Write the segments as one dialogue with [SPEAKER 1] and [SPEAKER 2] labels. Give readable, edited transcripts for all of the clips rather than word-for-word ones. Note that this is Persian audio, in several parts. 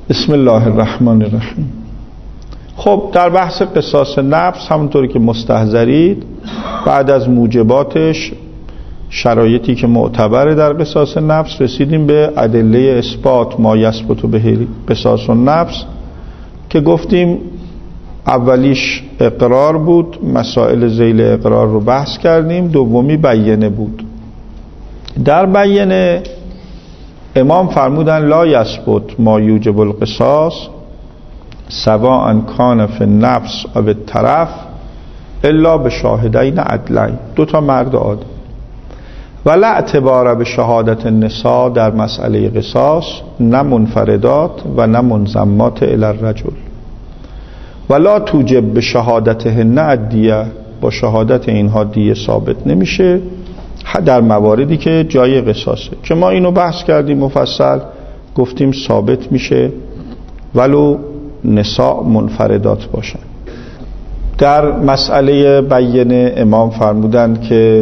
[SPEAKER 1] بسم الله الرحمن الرحیم. خب در بحث قصاص نفس همونطوری که مستحضرید، بعد از موجباتش، شرایطی که معتبره در قصاص نفس، رسیدیم به ادله اثبات ما یثبت به قصاص النفس که گفتیم اولیش اقرار بود، مسائل ذیل اقرار رو بحث کردیم، دومی بیانه بود. در بیانه امام فرمودن لا یثبت ما یوجب القصاص سواء کان فی النفس او الطرف الا به شاهدین عدلین، دو تا مرد عادل، ولا اعتبار به شهادت النساء در مسئله قصاص، نه منفردات و نه منضمات الی الرجل، ولا توجب به شهادتهن الدیه، با شهادت اینها دیه ثابت نمیشه در مواردی که جای قصاصه، که ما اینو بحث کردیم مفصل، گفتیم ثابت میشه ولو نساء منفردات باشن. در مسئله بیانه امام فرمودند که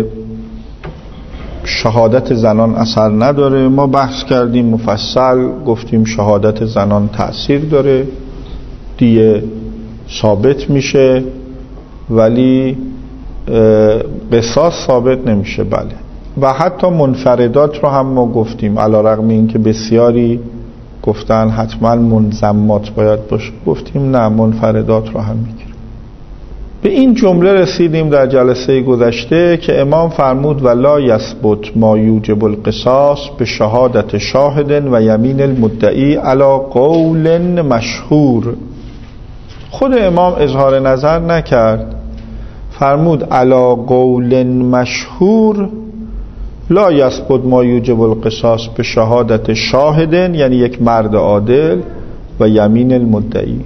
[SPEAKER 1] شهادت زنان اثر نداره، ما بحث کردیم مفصل، گفتیم شهادت زنان تأثیر داره، دیه ثابت میشه ولی قصاص ثابت نمیشه. بله، و حتی منفردات رو هم ما گفتیم، علی رغم این که بسیاری گفتن حتما منضمات باید باشه، گفتیم نه، منفردات رو هم میگیره. به این جمله رسیدیم در جلسه گذشته که امام فرمود ولا یثبت ما یوجب القصاص به شهادت شاهد و یمین المدعی علی قول مشهور. خود امام اظهار نظر نکرد، فرمود علی قول مشهور لا یثبت ما یوجب القصاص به شهادت شاهد، یعنی یک مرد عادل، و یمین المدعی.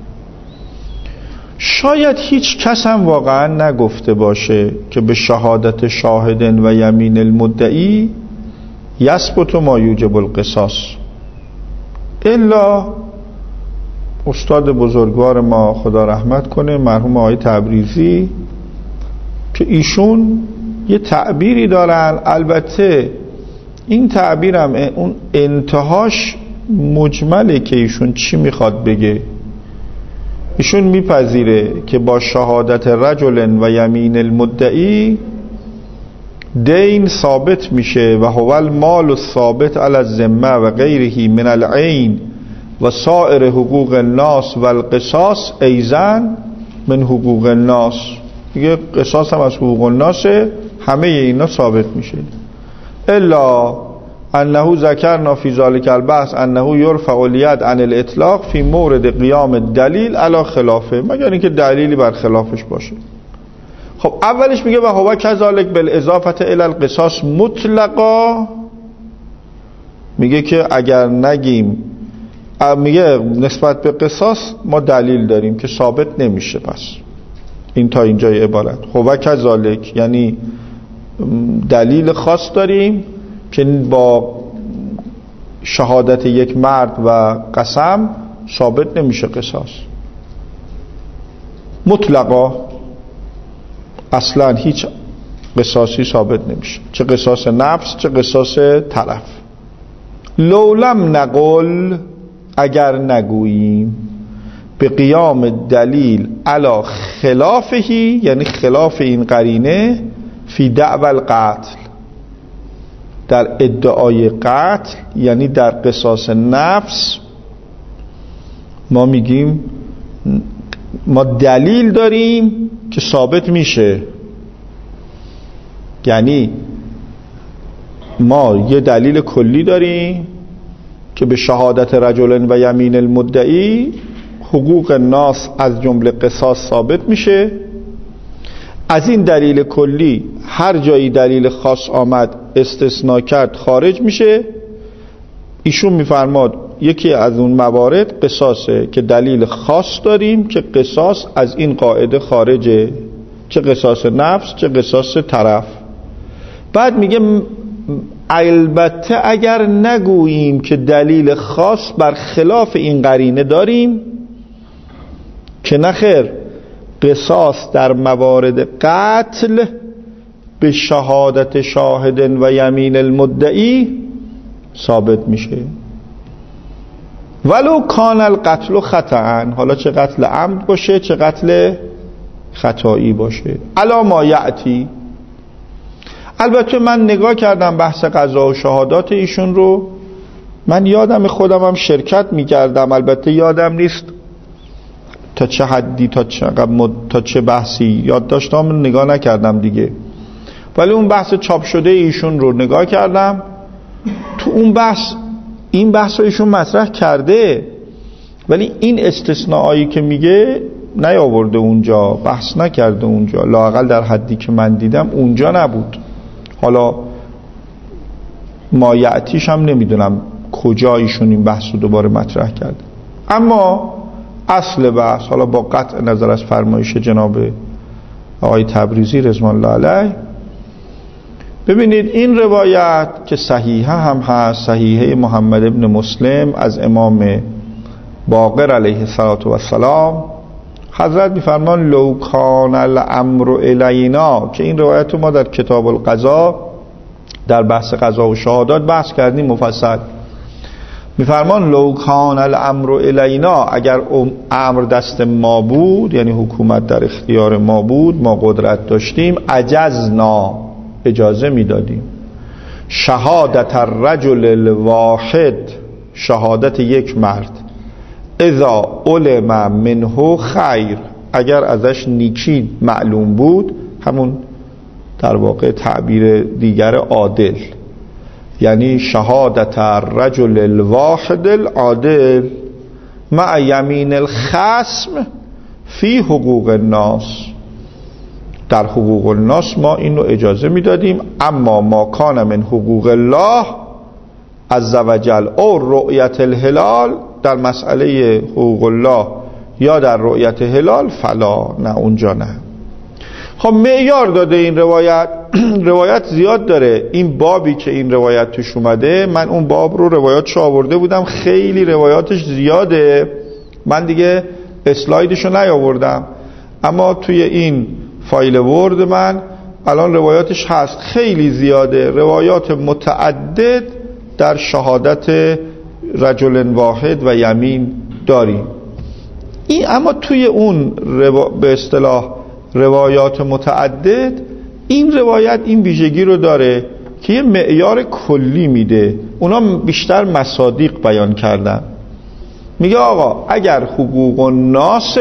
[SPEAKER 1] شاید هیچ کس هم واقعا نگفته باشه که به شهادت شاهد و یمین المدعی یثبت ما یوجب القصاص، الا استاد بزرگوار ما خدا رحمت کنه مرحوم آقای تبریزی، که ایشون یه تعبیری دارن، البته این تعبیرم اون انتهاش مجمله که ایشون چی میخواد بگه. ایشون میپذیره که با شهادت رجل و یمین المدعی دین ثابت میشه و هو المال الثابت علی الذمه و غیره من العین و سایر حقوق الناس و القصاص ایضا من حقوق الناس. دیگه قصاص هم از حقوق الناس، همه اینا ثابت میشه. الا انه ذکرنا فی ذلک البحث انه یرفع الید عن الاطلاق فی مورد قیام الدلیل علی خلافه، مگر اینکه دلیلی بر خلافش باشه. خب اولش میگه و هو کذالک بالاضافه الی القصاص مطلقا، میگه که اگر نگیم، میگه نسبت به قصاص ما دلیل داریم که ثابت نمیشه. پس این تا اینجای عبارت هو کذالک یعنی دلیل خاص داریم که با شهادت یک مرد و قسم ثابت نمیشه قصاص مطلقا، اصلا هیچ قصاصی ثابت نمیشه، چه قصاص نفس چه قصاص طرف. لولم نقل، اگر نگوییم، به قیام دلیل علی خلافهی، یعنی خلاف این قرینه، فی دعوی القتل، در ادعای قتل، یعنی در قصاص نفس، ما میگیم ما دلیل داریم که ثابت میشه. یعنی ما یه دلیل کلی داریم که به شهادت رجل و یمین المدعی حقوق الناس از جمله قصاص ثابت میشه. از این دلیل کلی هر جایی دلیل خاص آمد استثناء کرد خارج میشه. ایشون میفرماد یکی از اون موارد قصاصه که دلیل خاص داریم که قصاص از این قاعده خارجه، چه قصاص نفس چه قصاص طرف. بعد میگه البته اگر نگوییم که دلیل خاص بر خلاف این قرینه داریم، که نخیر قصاص در موارد قتل به شهادت شاهد و یمین المدعی ثابت میشه. ولو کان القتل خطأ، حالا چه قتل عمد باشه چه قتل خطایی باشه. الا ما یأتی. البته من نگاه کردم بحث قضا و شهادات ایشون رو، من یادم خودم هم شرکت میکردم، البته یادم نیست تا چه حدی تا چه بحثی یاد داشتم، نگاه نکردم دیگه، ولی اون بحث چاپ شده ایشون رو نگاه کردم. تو اون بحث این بحث رو ایشون مطرح کرده، ولی این استثناءایی که میگه نیاورده اونجا، بحث نکرده اونجا، لااقل در حدی که من دیدم اونجا نبود. حالا ما یعتیش هم نمیدونم کجا ایشون این بحث رو دوباره مطرح کرده. اما اصل بحث، حالا با قطع نظر از فرمایش جناب آقای تبریزی رضوان الله علیه، ببینید این روایت که صحیحه هم هست، صحیحه محمد ابن مسلم از امام باقر علیه السلام، حضرت میفرمان لو کان الامر الینا، که این روایت رو ما در کتاب القضا در بحث قضا و شهادات بحث کردیم مفصل. میفرمان لو کان الامر الینا، اگر امر دست ما بود، یعنی حکومت در اختیار ما بود، ما قدرت داشتیم، عجزنا، اجازه میدادیم، شهادت الرجل الواحد، شهادت یک مرد، اذا علم منه خیر، اگر ازش نیکی معلوم بود، همون در واقع تعبیر دیگر عادل، یعنی شهادت الرجل الواحد العادل مع یمین الخصم فی حقوق الناس، در حقوق الناس ما اینو اجازه میدادیم. اما ما کان من حقوق الله عز وجل او رؤیت الهلال، در مسئله حقوق الله یا در رؤیت هلال فلا، نه اونجا نه. خب معیار داده این روایت، روایت زیاد داره. این بابی که این روایت توش اومده، من اون باب رو روایاتش آورده بودم، خیلی روایاتش زیاده، من دیگه اسلایدشو نیاوردم، اما توی این فایل ورد من الان روایاتش هست، خیلی زیاده، روایات متعدد در شهادت رجل واحد و یمین داریم. این اما توی اون به اصطلاح روایات متعدد، این روایت این ویژگی رو داره که یه معیار کلی میده. اونا بیشتر مصادیق بیان کردن. میگه آقا اگر حقوق الناس،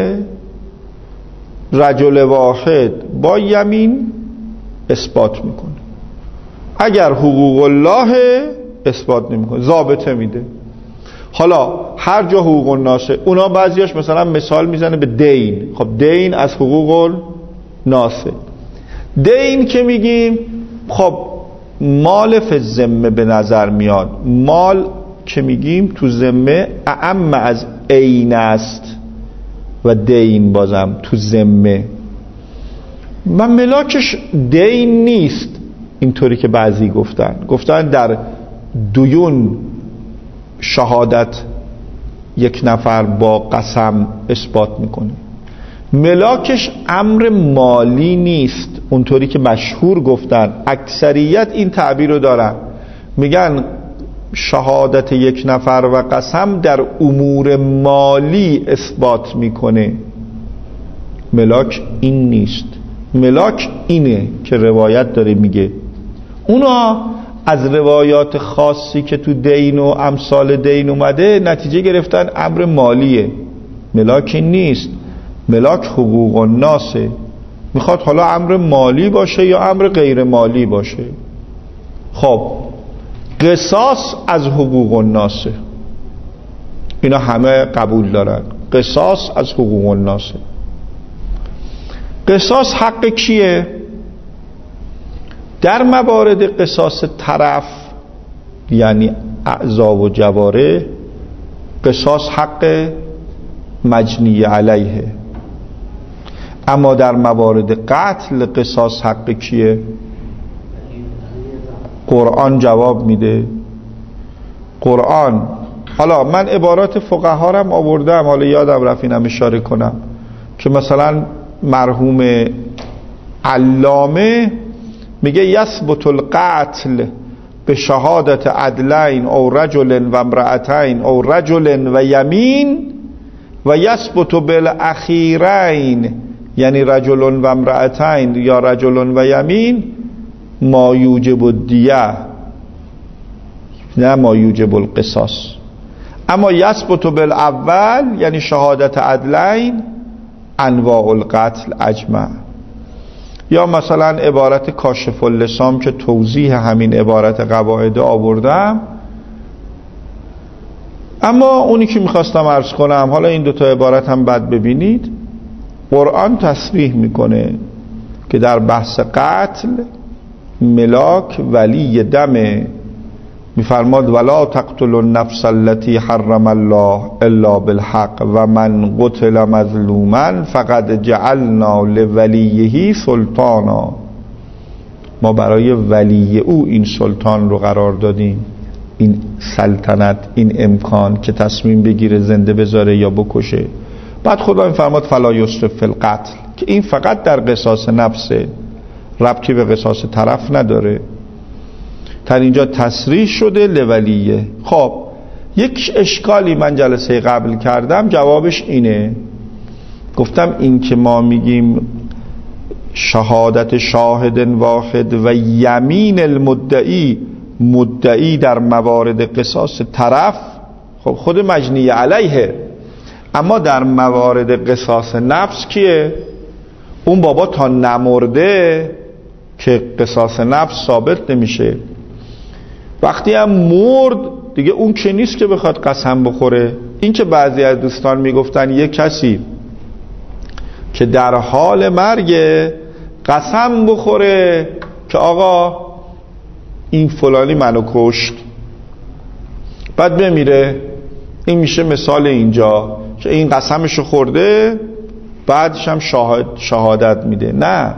[SPEAKER 1] رجل واحد با یمین اثبات میکنه، اگر حقوق الله اثبات نمیکنه، ضابطه میده. حالا هر جا حقوق الناسه، اونا بعضیاش مثلا مثال میزنه به دین. خب دین از حقوق الناسه. دین که میگیم خب مال فی الذمه به نظر میاد، مال که میگیم تو ذمه اعم از عین است و دین بازم تو ذمه، و ملاکش دین نیست اینطوری که بعضی گفتن در دیون شهادت یک نفر با قسم اثبات میکنه، ملاکش امر مالی نیست اونطوری که مشهور گفتن. اکثریت این تعبیر رو دارن، میگن شهادت یک نفر و قسم در امور مالی اثبات میکنه، ملاک این نیست. ملاک اینه که روایت داره میگه. اونا از روایات خاصی که تو دین و امثال دین اومده نتیجه گرفتن امر مالیه، ملاک این نیست، ملاک حقوق الناسه. میخواد حالا امر مالی باشه یا امر غیر مالی باشه. خب قصاص از حقوق الناسه، اینا همه قبول دارن، قصاص از حقوق الناسه. قصاص حق کیه؟ در موارد قصاص طرف یعنی اعضا و جواره، قصاص حق مجنی علیه. اما در موارد قتل قصاص حق کیه؟ قرآن جواب میده. قرآن، حالا من عبارات فقها هم آوردم، حالا یادم رفت اینم اشاره کنم که مثلا مرحوم علامه میگه یثبت القتل به شهادت عدلین او رجل و امرأتین او رجل و یمین و یثبت بالاخیرین، یعنی رجل و امرأتین یا رجل و یمین، ما یوجب الدیه نه ما یوجب القصاص. اما یثبت بالاول یعنی شهادت عدلین انواع القتل اجمع. یا مثلا عبارت کاشف اللسان که توضیح همین عبارت قواعد آوردم. اما اونی که میخواستم عرض کنم، حالا این دوتا عبارت هم بعد ببینید، قرآن تصریح میکنه که در بحث قتل ملاک ولی دمه، میفرماد ولا تقتلوا النفس التي حرم الله الا بالحق و من قتل مظلوما فقد جعلنا لولیه سلطانا. ما برای ولی او این سلطان رو قرار دادیم، این سلطنت، این امکان که تصمیم بگیره زنده بذاره یا بکشه. بعد خدا میفرماد فلا یسرف فی القتل، که این فقط در قصاص نفسه، ربطی به قصاص طرف نداره. تا اینجا تصریح شده لولیه. خب یک اشکالی من جلسه قبل کردم، جوابش اینه، گفتم این که ما میگیم شهادت شاهد واحد و یمین المدعی، مدعی در موارد قصاص طرف، خب خود مجنی علیه، اما در موارد قصاص نفس کیه؟ اون بابا تا نمرده که قصاص نفس ثابت نمیشه. وقتی هم مرد دیگه اون که نیست که بخواد قسم بخوره. این که بعضی از دوستان میگفتن یک کسی که در حال مرگ قسم بخوره که آقا این فلانی منو کشت، بعد بمیره، این میشه مثال اینجا که این قسمشو خورده بعدش هم شهادت میده. نه،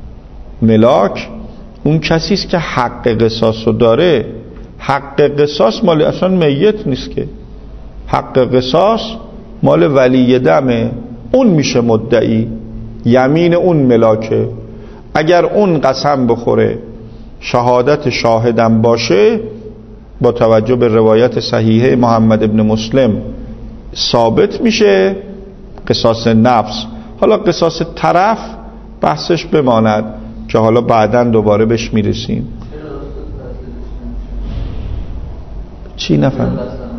[SPEAKER 1] ملاک اون کسی است که حق قصاص رو داره. حق قصاص مال اصلا میت نیست که، حق قصاص مال ولی دمه، اون میشه مدعی، یمین اون ملاکه. اگر اون قسم بخوره شهادت شاهدم باشه، با توجه به روایت صحیحه محمد ابن مسلم ثابت میشه قصاص نفس. حالا قصاص طرف بحثش بماند که حالا بعداً دوباره بهش میرسیم. چی نفهم؟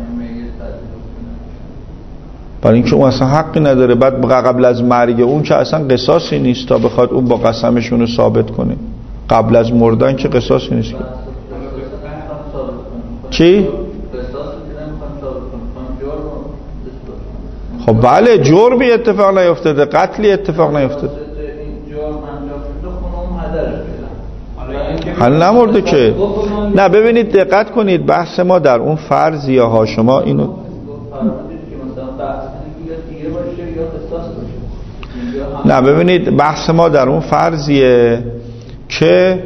[SPEAKER 1] برای اینکه اون اصلا حقی نداره، بعد قبل از مرگ اون که اصلا قصاصی نیست تا بخواد اون با قسمشون رو ثابت کنه. قبل از مردن که قصاصی نیست. چی؟ خب بله، جرمی اتفاق نیفتاده، قتلی اتفاق نیفتاده، حل نمرده که. نه ببینید دقت کنید، بحث ما در اون فرضیه ها، شما اینو نه ببینید، بحث ما در اون فرضیه که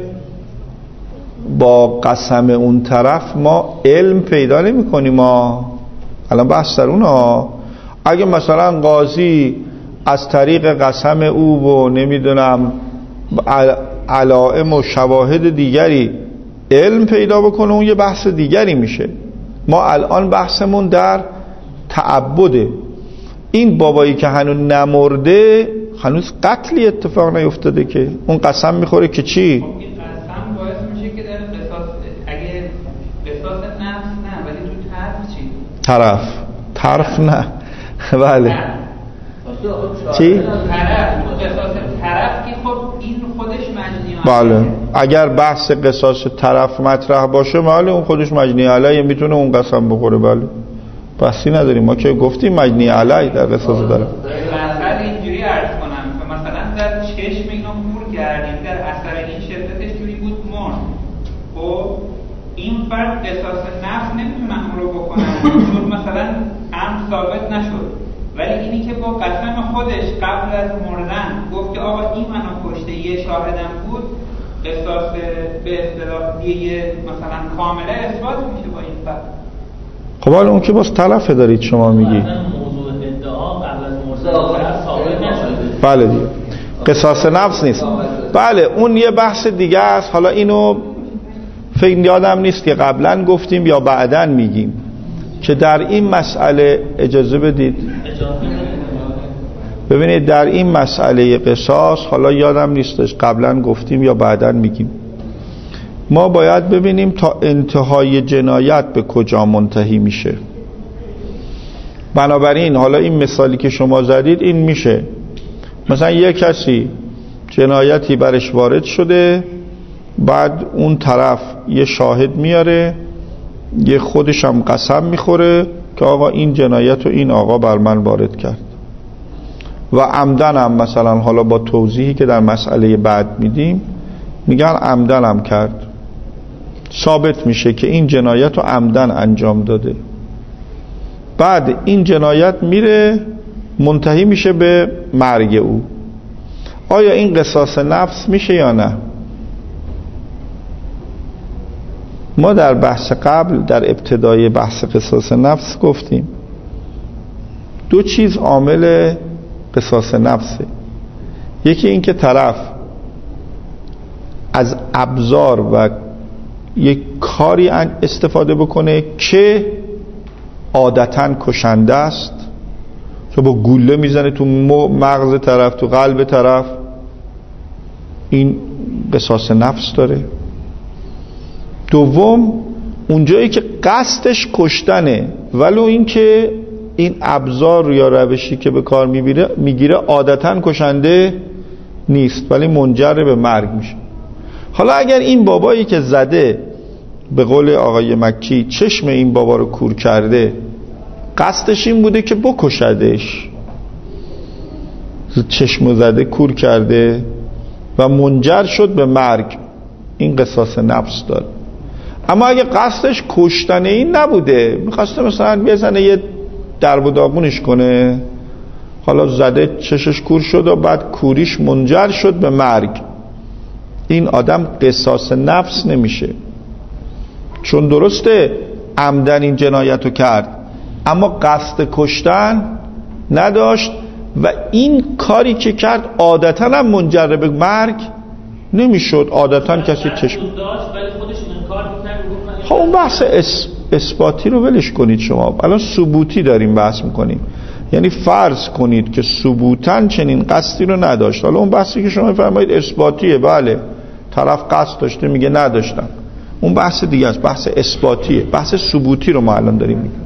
[SPEAKER 1] با قسم اون طرف ما علم پیدا نمی کنیم. ما الان بحث در اون ها، اگه مثلا قاضی از طریق قسم او و نمیدونم علائم و شواهد دیگری علم پیدا بکنه، اون یه بحث دیگری میشه. ما الان بحثمون در تعبده. این بابایی که هنوز نمرده، هنوز قتلی اتفاق نیفتاده که اون قسم میخوره که چی؟
[SPEAKER 2] این قسم باعث میشه که در قصاص، اگه قصاص نفس نه ولی تو طرف چی؟
[SPEAKER 1] طرف نه بله چی؟
[SPEAKER 2] طرف، تو قصاص طرف که خب این خودش مجنی علیه.
[SPEAKER 1] بله، اگر بحث قصاص طرف مطرح باشه بله اون خودش مجنی علیه، میتونه اون قسم بخوره. بله بحثی نداریم، ما که گفتیم مجنی علیه در قصاص داره.
[SPEAKER 2] مثلا اینجوری عرض کنم که مثلا در چشم اینو کور کردیم، در اثر این شدتش جوری بود مرد. خب این فرد قصاص نفس نمیتونن اون رو بکنن چون مثلا هم ثابت نشد، ولی اینی که با قسم خودش قبل از مردن گفت که آقا این منو کشته، یه شاهدم بود، قصاص به اصطلاح یه مثلا کامله اثبات میشه با این فرد.
[SPEAKER 1] خب حالا اون که باز طرفه دارید شما میگی
[SPEAKER 3] موضوع ادعا قبل از مردن ثابت نشده.
[SPEAKER 1] بله دیگه قصاص نفس نیست. بله اون یه بحث دیگه است. حالا اینو فکر یادم نیست که قبلا گفتیم یا بعداً میگیم که در این مسئله اجازه بدید ببینید در این مسئله قصاص، حالا یادم نیستش قبلا گفتیم یا بعداً میگیم، ما باید ببینیم تا انتهای جنایت به کجا منتهی میشه. بنابراین حالا این مثالی که شما زدید این میشه مثلا یک کسی جنایتی برش وارد شده، بعد اون طرف یه شاهد میاره، یه خودش هم قسم میخوره که آقا این جنایت رو این آقا بر من وارد کرد و عمدن هم مثلا حالا با توضیحی که در مسئله بعد میدیم میگن عمدن هم کرد، ثابت میشه که این جنایت رو عمدن انجام داده. بعد این جنایت میره منتهی میشه به مرگ او. آیا این قصاص نفس میشه یا نه؟ ما در بحث قبل در ابتدای بحث قصاص نفس گفتیم دو چیز عامل قصاص نفسه. یکی این که طرف از ابزار و یک کاری استفاده بکنه که عادتاً کشنده است، که با گوله میزنه تو مغز طرف، تو قلب طرف، این قصاص نفس داره. دوم اونجایی که قصدش کشتنه ولو این که این ابزار یا روشی که به کار میگیره عادتاً کشنده نیست ولی منجر به مرگ میشه. حالا اگر این بابایی که زده به قول آقای مکی چشم این بابا رو کور کرده قصدش این بوده که بکشدش، چشم زده کور کرده و منجر شد به مرگ، این قصاص نفس داره. اما اگه قصدش کشتن این نبوده، میخواسته مثلا بزنه یه درب و داغونش کنه، حالا زده چشش کور شد و بعد کوریش منجر شد به مرگ، این آدم قصاص نفس نمیشه، چون درسته عمدن این جنایتو کرد اما قصد کشتن نداشت و این کاری که کرد عادتاً هم منجر به مرگ نمیشد. عادتاً کسی چشم خب اون بحث اثباتی رو ولش کنید، شما الان ثبوتی داریم بحث میکنیم، یعنی فرض کنید که ثبوتاً چنین قصدی رو نداشت. حالا اون بحثی که شما فرمایید اثباتیه، بله طرف قصد داشته میگه نداشتم، اون بحث دیگه است، بحث اثباتیه. بحث ثبوتی رو ما الان داریم میگیم.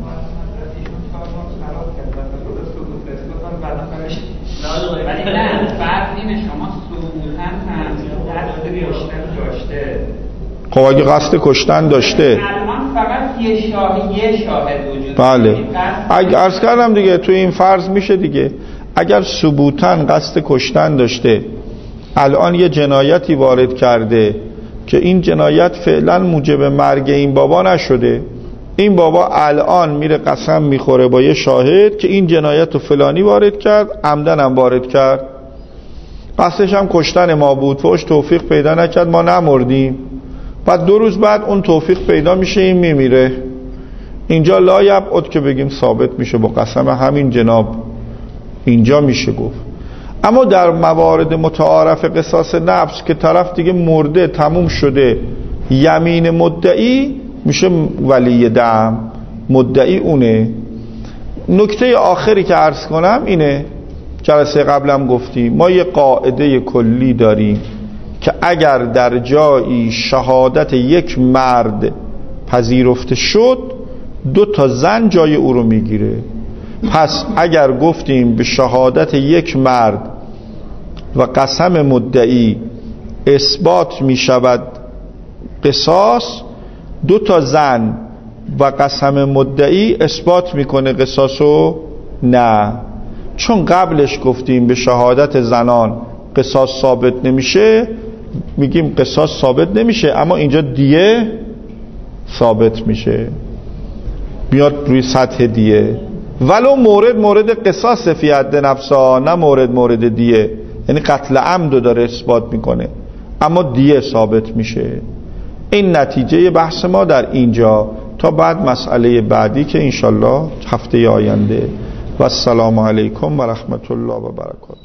[SPEAKER 1] خب اگه قصد کشتن داشته
[SPEAKER 2] الان فقط یه شاهد وجود
[SPEAKER 1] بله اگه عرض کردم دیگه تو این فرض میشه دیگه. اگر ثبوتاً قصد کشتن داشته، الان یه جنایتی وارد کرده که این جنایت فعلا موجب مرگ این بابا نشده، این بابا الان میره قسم میخوره با یه شاهد که این جنایت رو فلانی وارد کرد، عمدن هم وارد کرد، قصدش هم کشتن ما بود، فوش توفیق پیدا نکرد ما نمردیم، بعد 2 روز بعد اون توفیق پیدا میشه این میمیره، اینجا لا یبعد که بگیم ثابت میشه با قسم همین جناب، اینجا میشه گفت. اما در موارد متعارف قصاص نفس که طرف دیگه مرده تموم شده، یمین مدعی میشه ولی دم، مدعی اونه. نکته آخری که عرض کنم اینه، جلسه قبلم گفتیم ما یه قاعده کلی داریم که اگر در جایی شهادت یک مرد پذیرفته شد 2 زن جای او رو میگیره. پس اگر گفتیم به شهادت یک مرد و قسم مدعی اثبات می شود قصاص، 2 زن و قسم مدعی اثبات میکنه قصاصو؟ نه، چون قبلش گفتیم به شهادت زنان قصاص ثابت نمیشه، میگیم قصاص ثابت نمیشه اما اینجا دیه ثابت میشه، بیاد روی سطح دیه، ولو مورد قصاص فی حد نفسا، نه مورد دیه، یعنی قتل عمدو داره اثبات میکنه اما دیه ثابت میشه. این نتیجه بحث ما در اینجا، تا بعد مسئله بعدی که انشالله هفته آینده. و السلام علیکم و رحمت الله و برکاته.